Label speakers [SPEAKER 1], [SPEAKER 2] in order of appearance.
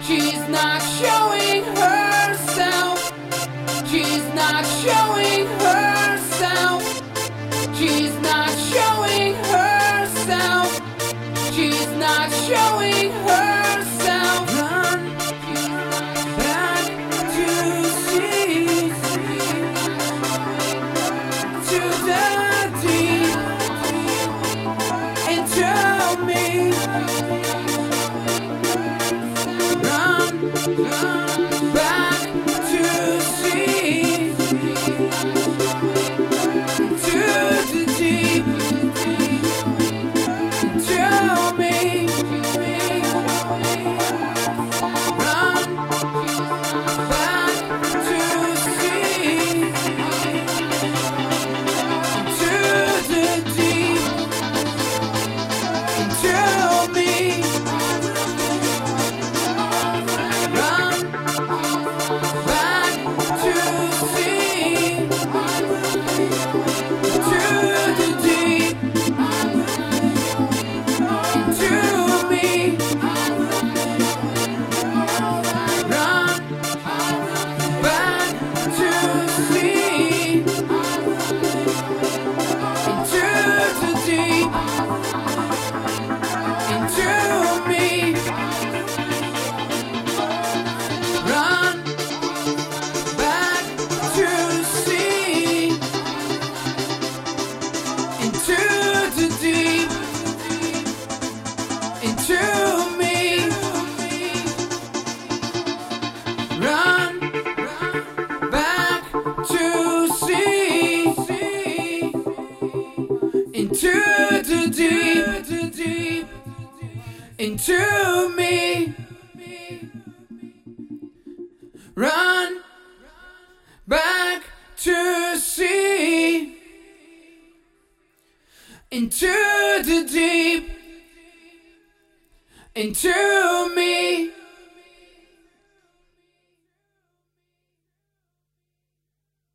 [SPEAKER 1] She's not showing herself. She's not showing herself. She's not showing herself. She's not showing herself. Run back to sea, to the deep, and tell me. Run back to sea, to the deep, and tell me. Run back to sea, to the deep, and tell me. Run back to sea, to the deep, to me. Run back to sea, into the deep, into me. Run back to sea, into the deep, into me. Run back to sea, into the deep, into me. Run back to sea, into the deep, into me.